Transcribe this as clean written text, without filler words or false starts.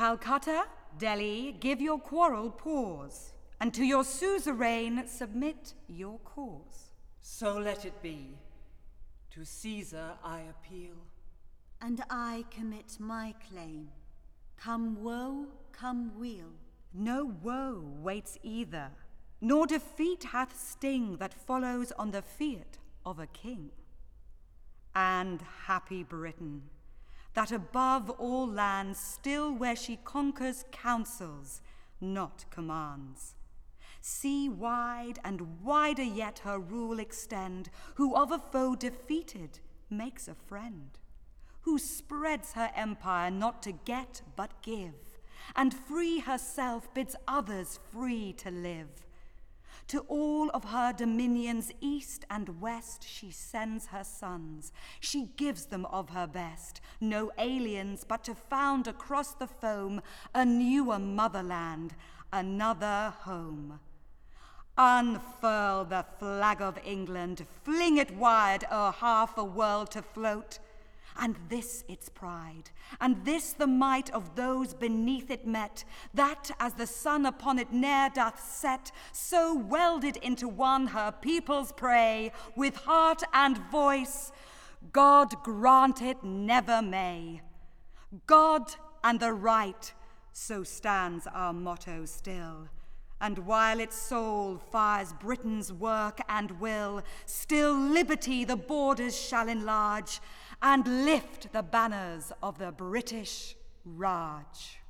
Calcutta, Delhi, give your quarrel pause, and to your suzerain submit your cause. So let it be. To Caesar I appeal. And I commit my claim. Come woe, come weal. No woe waits either, nor defeat hath sting that follows on the fiat of a king. And happy Britain, that above all lands still where she conquers counsels, not commands. See wide and wider yet her rule extend, who of a foe defeated makes a friend, who spreads her empire not to get but give, and free herself bids others free to live. To all of her dominions east and west she sends her sons, she gives them of her best, no aliens but to found across the foam a newer motherland, another home. Unfurl the flag of England, fling it wide o'er half a world to float, and this its pride, and this the might of those beneath it met, that as the sun upon it ne'er doth set, so welded into one her people's prey, with heart and voice, God grant it never may. God and the right, so stands our motto still. And while its soul fires Britain's work and will, still liberty the borders shall enlarge, and lift the banners of the British Raj.